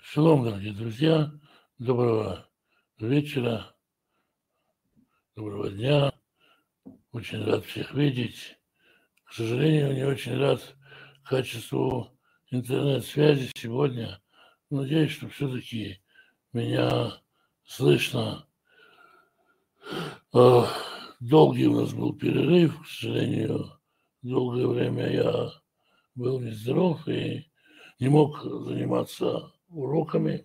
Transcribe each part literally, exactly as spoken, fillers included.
Шалом, дорогие друзья, доброго вечера, доброго дня. Очень рад всех видеть. К сожалению, не очень рад качеству интернет-связи сегодня. Надеюсь, что все-таки меня слышно. Э, Долгий у нас был перерыв, к сожалению, долгое время я был нездоров и не мог заниматься уроками.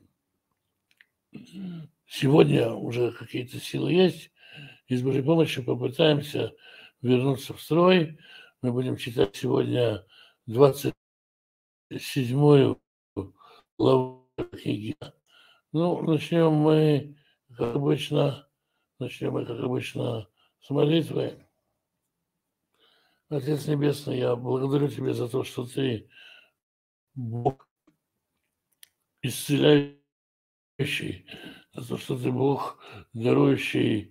Сегодня уже какие-то силы есть, и с Божьей помощью попытаемся вернуться в строй. Мы будем читать сегодня двадцать седьмую главу книги. Ну, начнем мы, как обычно, начнем мы, как обычно, с молитвы. Отец Небесный, я благодарю Тебя за то, что Ты Бог исцеляющий, за то, что Ты Бог дарующий.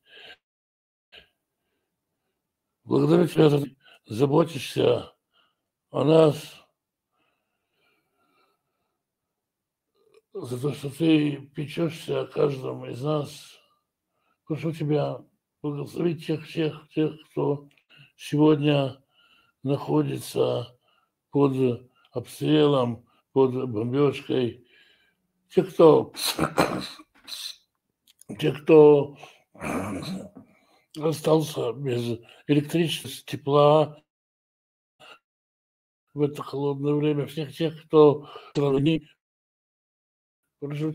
Благодарю Тебя за то, что Ты заботишься о нас, за то, что Ты печешься о каждом из нас. Прошу Тебя благословить тех, всех, тех, кто сегодня находится под обстрелом, под бомбежкой. Те, кто, те, кто остался без электричества, тепла в это холодное время, всех тех, кто страны, прошу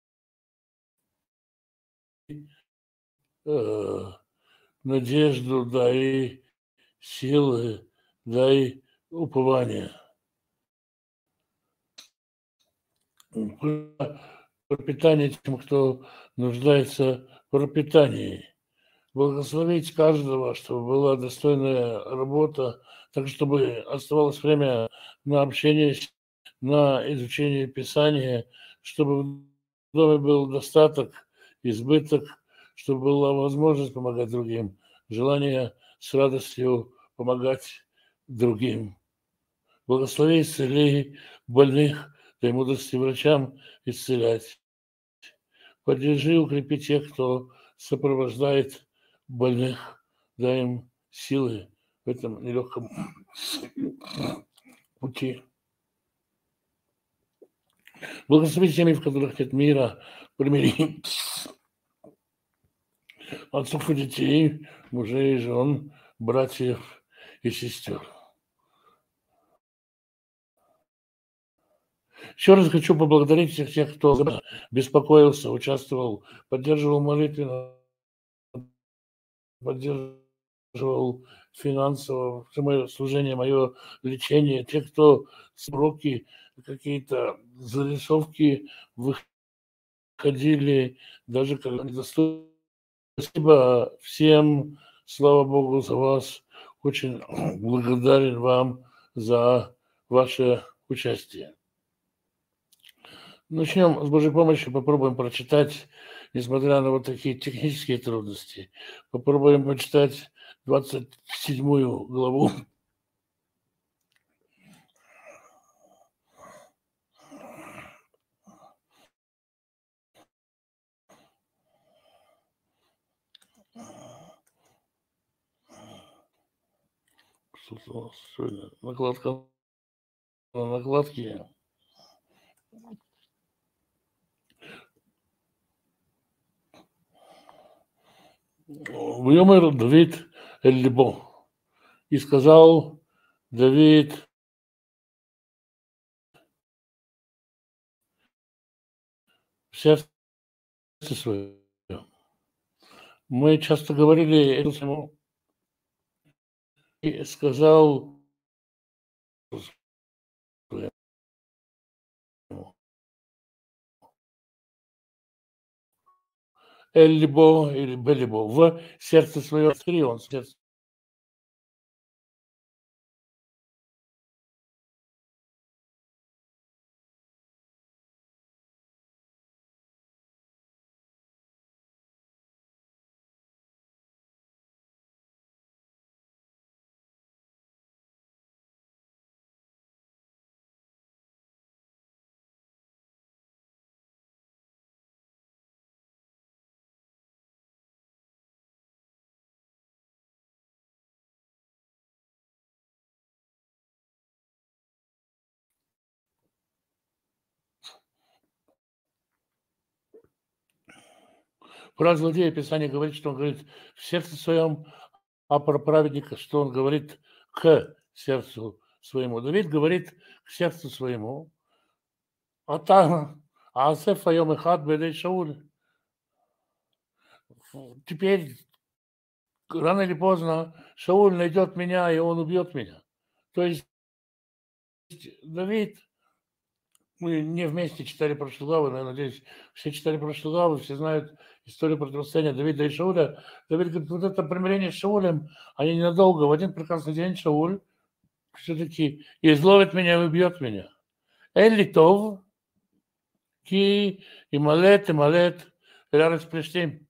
э, надежду, дай силы, дай упование. Пропитание тем, кто нуждается в пропитании. Благословить каждого, чтобы была достойная работа, так чтобы оставалось время на общение, на изучение Писания, чтобы в доме был достаток, избыток, чтобы была возможность помогать другим, желание с радостью помогать другим. Благослови, исцели больных, дай мудрости врачам исцелять. Поддержи, укрепи тех, кто сопровождает больных, дай им силы в этом нелегком пути. Благослови семьи, в которых нет мира, примири отцов и детей, мужей и жен, братьев и сестер. Еще раз хочу поблагодарить всех тех, кто беспокоился, участвовал, поддерживал молитвенно, поддерживал финансово все мое служение, мое лечение. Те, кто с уроки, какие-то зарисовки выходили, даже когда недостойно. Спасибо всем, слава Богу, за вас. Очень благодарен вам за ваше участие. Начнем с Божьей помощью, попробуем прочитать, несмотря на вот такие технические трудности, попробуем прочитать двадцать седьмую главу. Что-то у нас сегодня накладка на накладке. Вьомер Давид эль Либо. И сказал Давид в сердце своем. Мы часто говорили этому, и сказал эль-либо или бе-либо в сердце свое открыл, он в сердце Про злодея Писание говорит, что он говорит в сердце своем, а про праведника, что он говорит к сердцу своему. Давид говорит к сердцу своему. А там, а Асеф Айом Эхад Бедей Шауль. Теперь, рано или поздно, Шауль найдет меня, и он убьет меня. То есть Давид, мы не вместе читали прошлые главы, я надеюсь, все читали прошлые главы, все знают историю противостояния Давида и Шауля. Давид говорит, вот это примирение с Шаулем, они ненадолго. В один прекрасный день Шауль все-таки изловит меня и убьет меня. Элли Тов, ки и малет, и малет, рярец Плештим.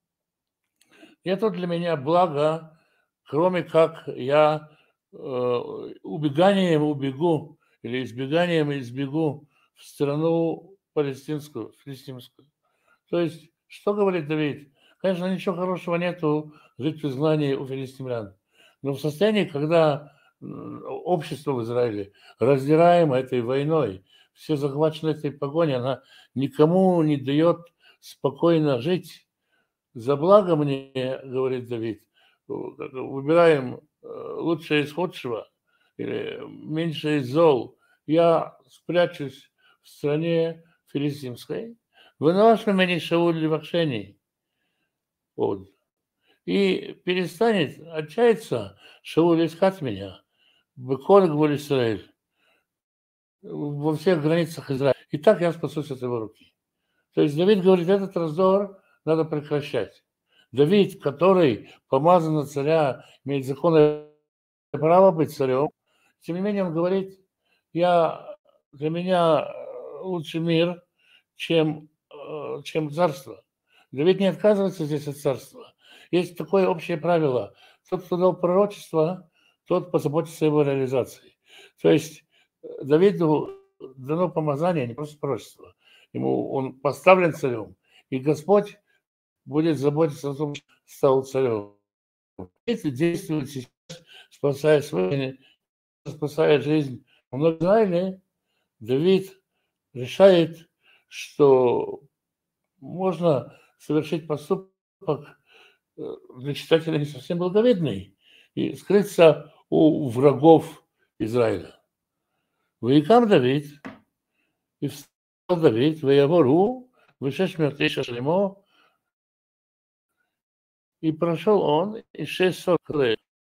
Это для меня благо, кроме как я э, убеганием убегу или избеганием избегу в страну палестинскую, филистимскую. То есть, что говорит Давид? Конечно, ничего хорошего нету жить в изгнании у филистимлян. Но в состоянии, когда общество в Израиле раздираемо этой войной, все захвачены этой погоней, она никому не дает спокойно жить. За благо мне, говорит Давид, выбираем лучшее из худшего или меньше из зол. Я спрячусь в стране филистимской. Выношен меня Шауль Левакшени. Вот. И перестанет отчаяться Шауль искать меня. Беколь Гвуль Исраэль. Во всех границах Израиля. И так я спасусь от его руки. То есть Давид говорит, этот раздор надо прекращать. Давид, который помазан на царя, имеет законное право быть царем, тем не менее он говорит, я, для меня лучше мир, чем, чем царство. Давид не отказывается здесь от царства. Есть такое общее правило. Тот, кто дал пророчество, тот позаботится о его реализации. То есть Давиду дано помазание, не просто пророчество. Ему он поставлен царем, и Господь будет заботиться о том, что стал царем. Эти действуют сейчас, спасая свои, спасая жизнь. В Израиле Давид решает, что можно совершить поступок для читателя не совсем благовидный и скрыться у врагов Израиля. Ваикам Давид, и встал Давид, Ваявору, Вышеш Мертеша Шлемо, и прошел он и шестьсот лет.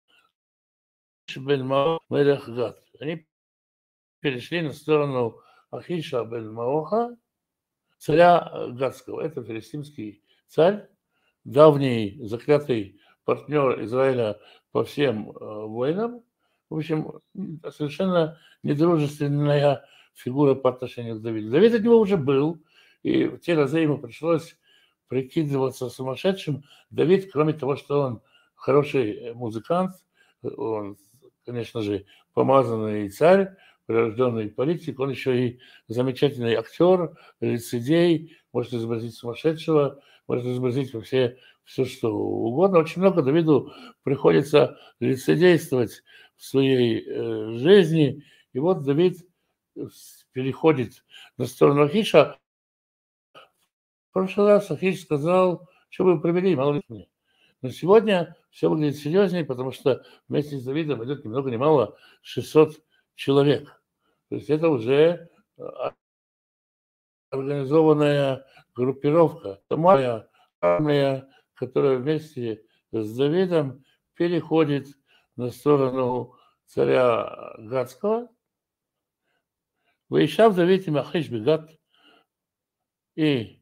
Бен Маох Мелех Гат. Они перешли на сторону Ахиша бен Маоха, царя Гатского. Это филистимский царь, давний заклятый партнер Израиля по всем э, войнам. В общем, совершенно недружественная фигура по отношению к Давиду. Давид от него уже был, и в те разы ему пришлось прикидываться сумасшедшим. Давид, кроме того, что он хороший музыкант, он, конечно же, помазанный царь, прирожденный политик, он еще и замечательный актер, лицедей, может изобразить сумасшедшего, может изобразить вообще все, что угодно. Очень много Давиду приходится лицедействовать в своей э, жизни. И вот Давид переходит на сторону Ахиша. В прошлый раз Ахиш сказал, что вы провели, мало ли мне. Но сегодня все выглядит серьезнее, потому что вместе с Давидом идет ни много ни мало шестьсот человек. То есть это уже организованная группировка. Самая армия, которая вместе с Давидом переходит на сторону царя Гатского. Выезжав Давид и Махиш Бегат, и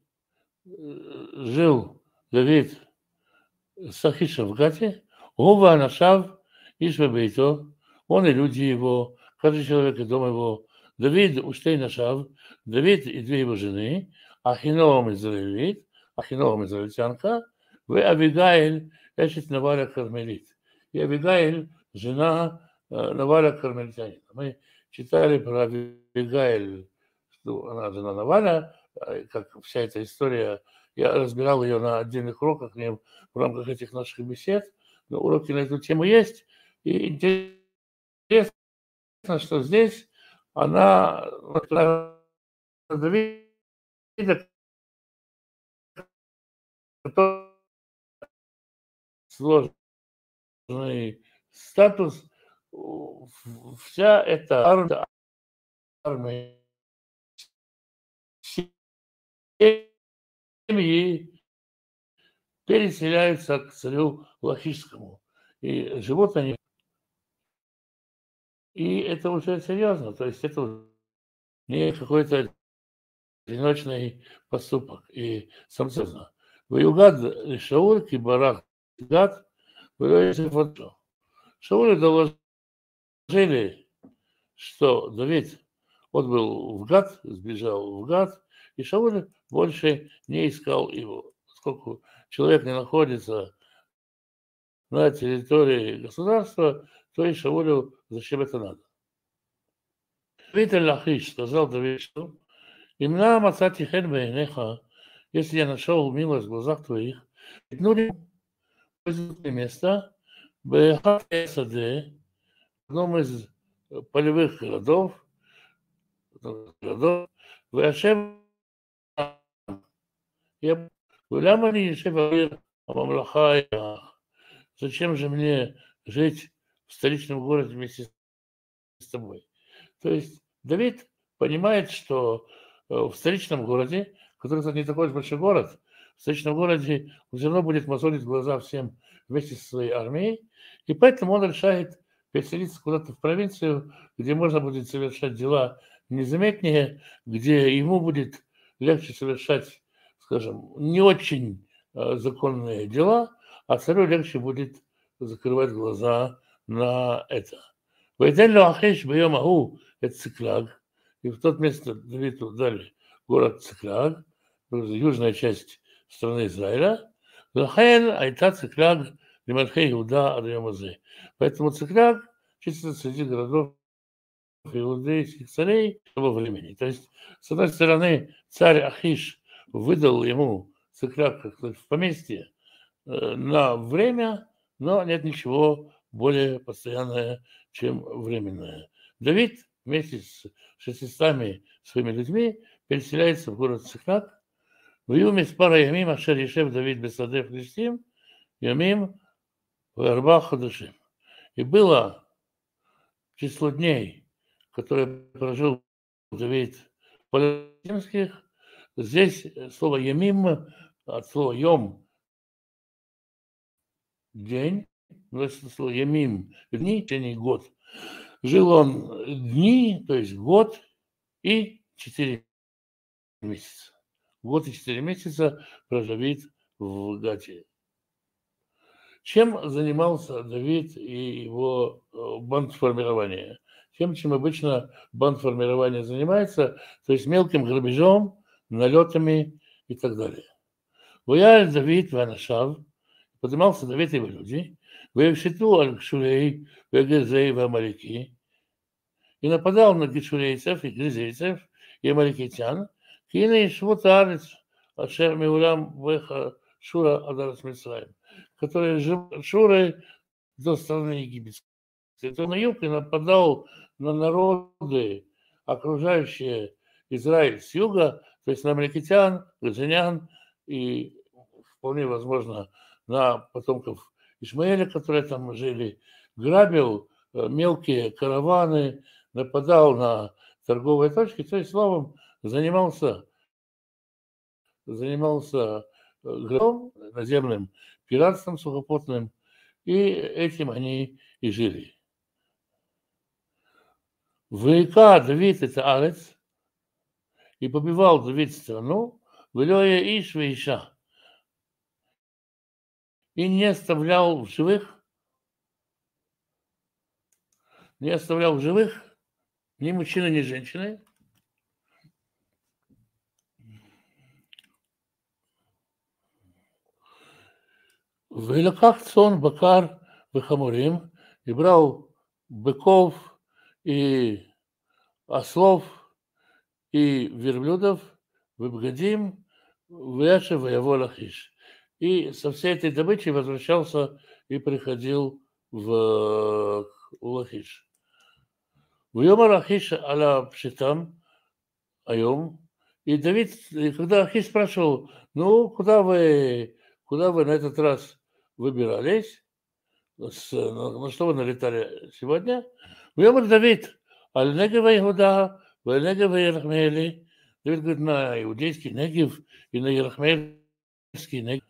жил Давид с Ахишем в Гате, Гува Анашав, Ишвебейто, он и люди его, каждый человек из дома его, Давид Уштей Нашав, Давид и две его жены, Ахиноам израилит, Ахиноам израильтянка, в Авигаиль Эшет Наваля Кармелит. И Авигаиль, жена Наваля Кармелитянина. Мы читали про Авигаиль, что она жена Наваля, как вся эта история. Я разбирал ее на отдельных уроках в рамках этих наших бесед. Но уроки на эту тему есть. И интересно, что здесь она Давида сложный статус, вся эта армия, армия семьи переселяются к царю Лахишскому. И живут они. И это уже серьезно. То есть это не какой-то одиночный поступок. И сам серьезно. Ваюгад Шауль Кибарах Гад фото. Шаулю доложили, что Давид отбыл в Гад, сбежал в Гад, и Шауль больше не искал его. Поскольку человек не находится на территории государства, то и Шаулю зачем это надо. Давид аль-Лахиш сказал Давид, что именно Мацати хен бейнеха, если я нашел милость в глазах твоих, ну место в одном из полевых городов, городов Вяшем я зачем же мне жить в столичном городе вместе с тобой? То есть Давид понимает, что в столичном городе, который, кстати, не такой большой город, в столичном городе он все равно будет мозолить глаза всем вместе со своей армией, и поэтому он решает переселиться куда-то в провинцию, где можно будет совершать дела незаметнее, где ему будет легче совершать, скажем, не очень э, законные дела, а царю легче будет закрывать глаза на это. Войден Ахеш бьем Агу, это Циклаг, и в тот место Давиду дали город Циклаг, южная часть страны Израиля, Лахен Айта Циклаг Лимальхей Иуда Адриамазе. Поэтому Циклаг числится среди городов иудейских царей того времени. То есть, с одной стороны, царь Ахиш выдал ему Циклаг как в поместье э, на время, но нет ничего более постоянное, чем временное. Давид вместе с шестистами своими людьми переселяется в город Циклаг. В Юме с парой Ямим, Ашер Ешев Давид Бесадев Листим, Ямим в Арбах Хадашим. И было число дней, которые прожил Давид в палестинских. Здесь слово Ямим от слова Йом день, но это слово Ямим дни, в течение год. Жил он дни, то есть год и четыре месяца. Год и четыре месяца прожил Давид в Гате. Чем занимался Давид и его бандформирование? Тем, чем обычно бандформирование занимается, то есть мелким грабежом, налетами и так далее. Вояль Давид Ванашав, поднимался Давид и его люди, Ваевшиту Аль-Кшурей, Вегезей, Вамалики, и нападал на гешурейцев и гризейцев и амаликитян, Кина и Швутарец, Ашер Миулям Веха Шура Адарас Мицраим, которые живут Шурой до страны египетской. Это на юг и нападал на народы, окружающие Израиль с юга, то есть на амаликитян, газанян и вполне возможно на потомков Ишмаэля, которые там жили, грабил мелкие караваны, нападал на торговые точки, то есть словом занимался, занимался грабежом, наземным пиратством сухопутным, и этим они и жили. Века Давид это Арец, и побивал Давид страну, Велёя Иш Вейша, и не оставлял в живых, не оставлял в живых ни мужчины, ни женщины. Великах цон бакар вехамурим, и брал быков и ослов и верблюдов, выбгадим, вяши воево Лахиш. И со всей этой добычей возвращался и приходил в Лахиш. В Йома Лахиш аля пшитам, айом. И Давид, когда Ахиш спрашивал, ну, куда вы куда вы на этот раз выбирались, с, на, на что вы налетали сегодня? Выбор Давид, Аль-Негев и Иуда, Аль-Негев и Ерахмели. Давид говорит, на иудейский Негев и на Ерахмельский Негев.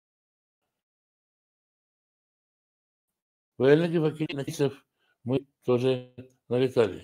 В Аль-Негев и Накисов мы тоже налетали.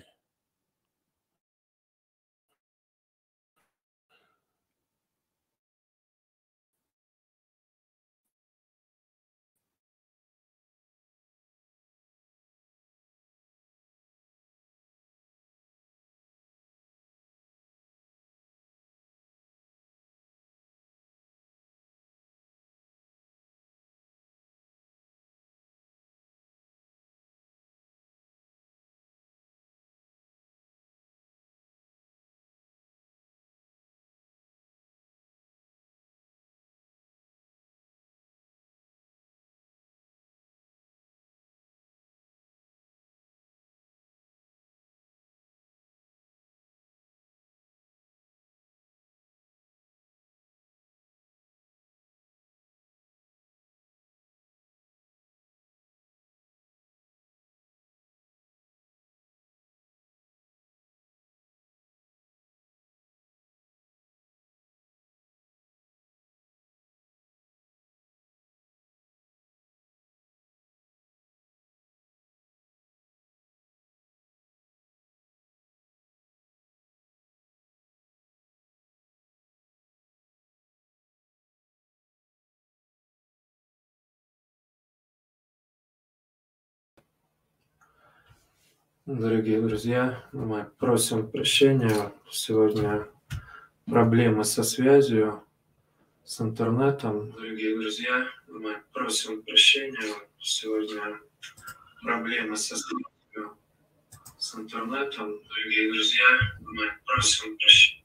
Дорогие друзья, мы просим прощения. Сегодня проблемы со связью, с интернетом. Дорогие друзья, мы просим прощения. Сегодня проблемы со связью, с интернетом. Дорогие друзья, мы просим прощения.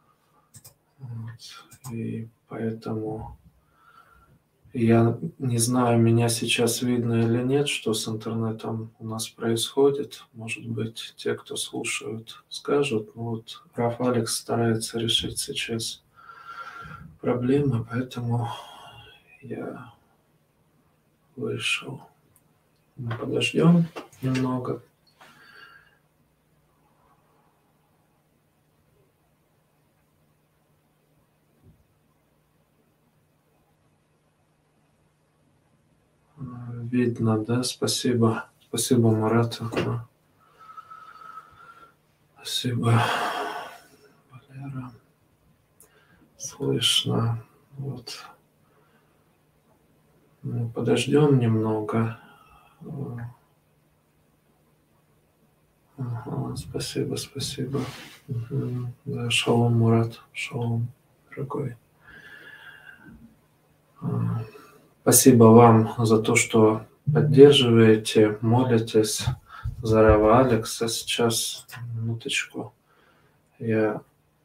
Вот. И поэтому я не знаю, меня сейчас видно или нет, что с интернетом у нас происходит. Может быть, те, кто слушают, скажут. Но вот Рав Алекс старается решить сейчас проблемы, поэтому я вышел. Мы подождем немного. Видно, да? Спасибо. Спасибо, Марат. Спасибо, Валера. Слышно. Вот. Ну, подождем немного. Ага, спасибо, спасибо. Угу. Да, шалом, Мурат. Шалом, дорогой. Спасибо вам за то, что поддерживаете, молитесь за Рава Алекса. Сейчас, минуточку, я...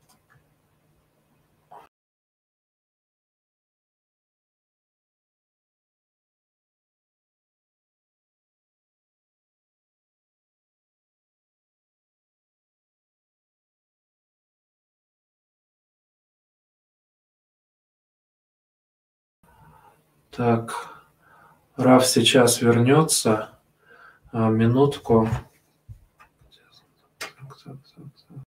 Так, Рав сейчас вернется. А, минутку. Так, так, так, так.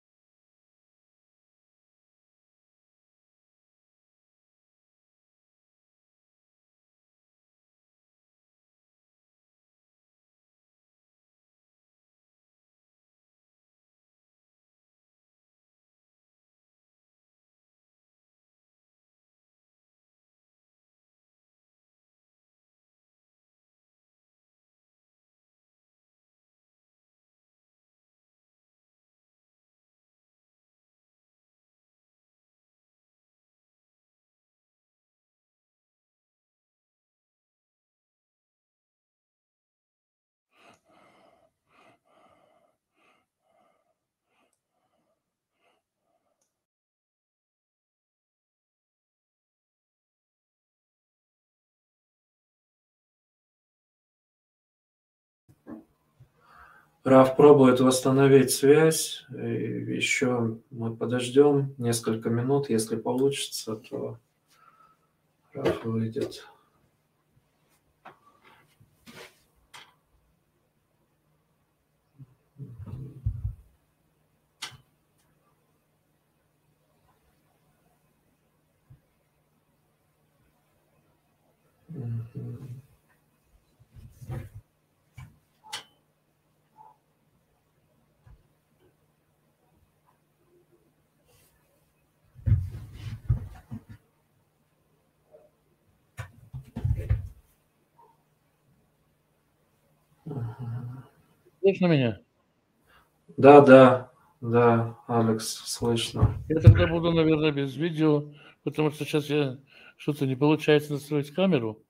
Рав пробует восстановить связь. И еще мы подождем несколько минут. Если получится, то Раф выйдет. Слышно меня? Да, да, да, Алекс, слышно. Я тогда буду, наверное, без видео, потому что сейчас я что-то не получается настроить камеру.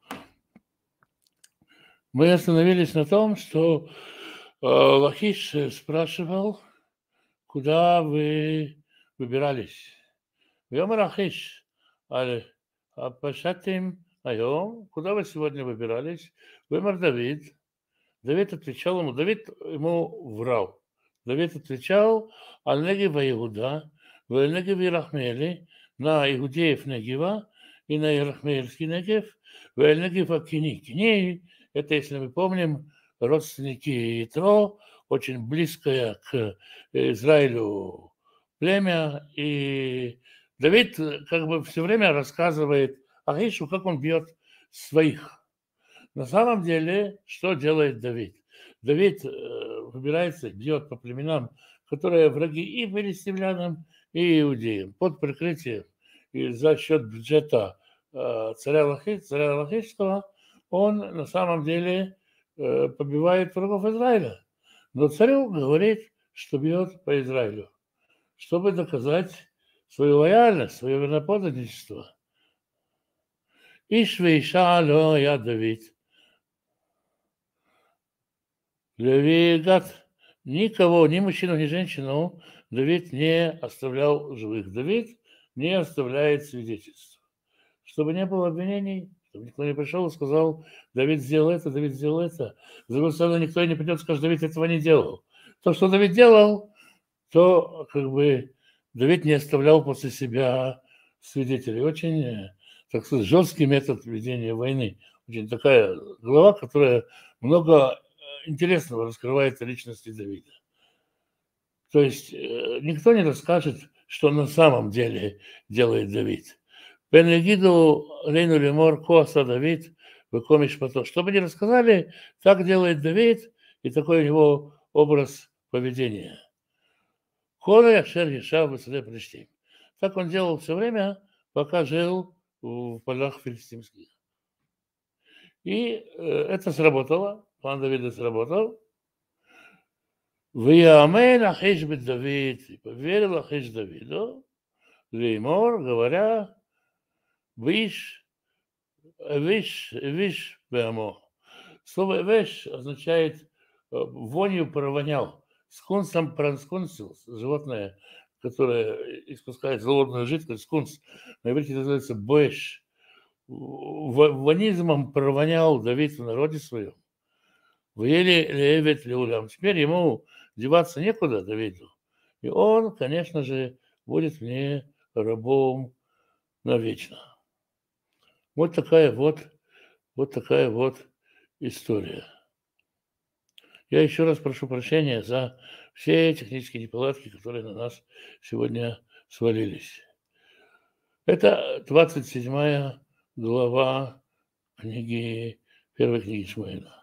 Мы остановились на том, что э, Лахиш спрашивал, куда вы выбирались. Йом Лахиш, але Пашатим Айом, куда вы сегодня выбирались? Вымер Давид. Давид отвечал ему, Давид ему врал. Давид отвечал, Аль-Негев Иуда, Валь-Негев Ирахмели, на иудеев Негева и на Ирахмельский Негев, Валь-Негев Акини. Кини, это, если мы помним, родственники Итро, очень близкое к Израилю племя. И Давид как бы все время рассказывает Ахишу, как он бьет своих. На самом деле, что делает Давид? Давид э, выбирается, бьет по племенам, которые враги и филистимлянам, и иудеям, под прикрытием и за счет бюджета э, царя, Лахи, царя Лахишского, он на самом деле э, побивает врагов Израиля. Но царю говорит, что бьет по Израилю, чтобы доказать свою лояльность, свое верноподданничество. Иш вейша ло я Давид. Леви Гад, никого, ни мужчину, ни женщину Давид не оставлял живых. Давид не оставляет свидетельств. Чтобы не было обвинений, чтобы никто не пришел и сказал, Давид сделал это, Давид сделал это. С другой стороны, никто не придет и скажет, Давид этого не делал. То, что Давид делал, то как бы Давид не оставлял после себя свидетелей. Очень, так сказать, жесткий метод ведения войны. Очень такая глава, которая много интересного раскрывает о личности Давида. То есть э, никто не расскажет, что на самом деле делает Давид. Бен-Егиду Рейну Лемор Коаса Давид Выкомиш Пато. Что бы ни рассказали, так делает Давид, и такой у него образ поведения. Коля Ашер Ешав Басаде Плештим. Так он делал все время, пока жил в полях филистимских. И э, это сработало. План Давида сработал. Виямен Ахиш бет Давид, и поверил Ахиш Давиду, Леймор, говоря, Виш, Виш, Виш Беамо. Слово Виш означает вонью провонял. Скунсом пранскунсил, животное, которое испускает зловонную жидкость, скунс. На иврите называется Боэш. Ванизмом провонял Давид в народе своем. Выели левет леулям. Теперь ему деваться некуда, Давиду. И он, конечно же, будет мне рабом навечно. Вот такая вот, вот такая вот история. Я еще раз прошу прощения за все технические неполадки, которые на нас сегодня свалились. Это двадцать седьмая глава книги, первой книги Шмуэля.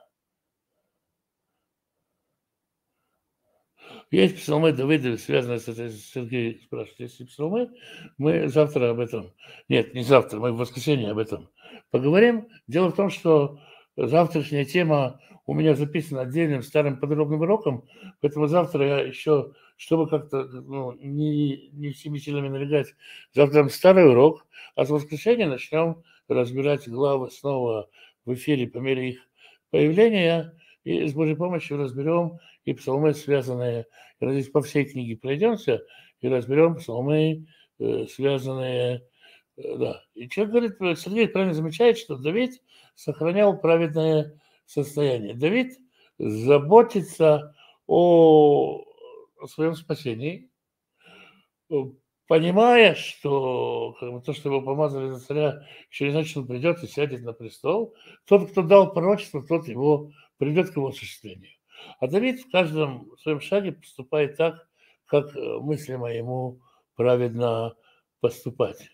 Есть псалмы Давида, связанные с этой, Сергей спрашивает, есть псалмы, мы завтра об этом, нет, не завтра, мы в воскресенье об этом поговорим. Дело в том, что завтрашняя тема у меня записана отдельным старым подробным уроком, поэтому завтра я еще, чтобы как-то ну, не, не всеми силами налегать, завтра старый урок, а с воскресенья начнем разбирать главы снова в эфире по мере их появления, и с Божьей помощью разберем и псалмы, связанные, я надеюсь, по всей книге пройдемся, и разберем псалмы, э, связанные, э, да. И человек говорит, Сергей правильно замечает, что Давид сохранял праведное состояние. Давид заботится о, о своем спасении, понимая, что как бы, то, что его помазали за царя, еще не значит, что он придет и сядет на престол. Тот, кто дал пророчество, тот его придет к его осуществлению. А Давид в каждом своем шаге поступает так, как мыслимо ему праведно поступать.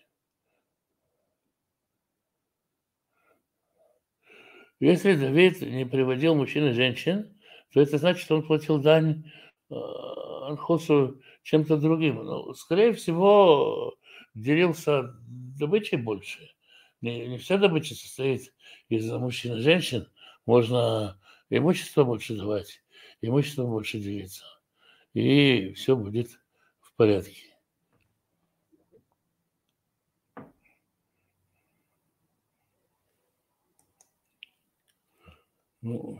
Если Давид не приводил мужчин и женщин, то это значит, что он платил дань э, Анхосу чем-то другим. Ну, скорее всего, делился добычей больше. Не, не вся добыча состоит из мужчин и женщин. Можно имущество больше давать, имущество больше делиться. И все будет в порядке. Ну,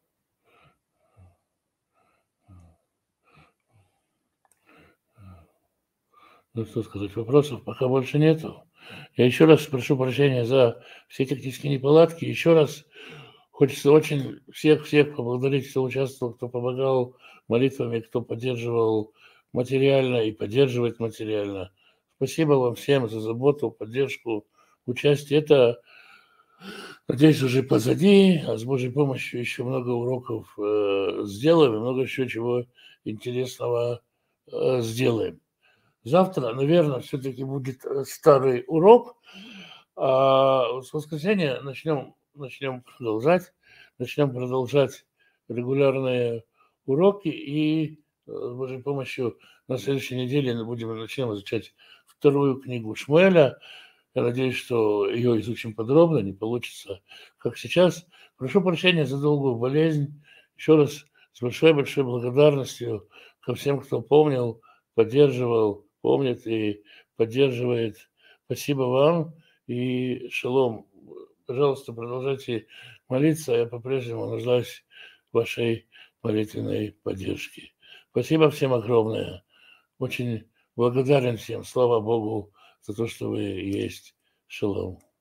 ну, что сказать, вопросов пока больше нету. Я еще раз прошу прощения за все технические неполадки. Еще раз хочется очень всех-всех поблагодарить, кто участвовал, кто помогал молитвами, кто поддерживал материально и поддерживает материально. Спасибо вам всем за заботу, поддержку, участие. Это, надеюсь, уже позади, а с Божьей помощью еще много уроков э, сделаем и много еще чего интересного э, сделаем. Завтра, наверное, все-таки будет старый урок, а с воскресенья начнем, начнем продолжать, начнем продолжать регулярные уроки и с Божьей помощью на следующей неделе мы будем начнем изучать вторую книгу Шмуэля. Я надеюсь, что ее изучим подробно, не получится, как сейчас. Прошу прощения за долгую болезнь. Еще раз с большой-большой благодарностью ко всем, кто помнил, поддерживал, помнит и поддерживает. Спасибо вам и шалом. Пожалуйста, продолжайте молиться. Я по-прежнему нуждаюсь в вашей молитвенной поддержке. Спасибо всем огромное. Очень благодарен всем. Слава Богу за то, что вы есть. Шалом.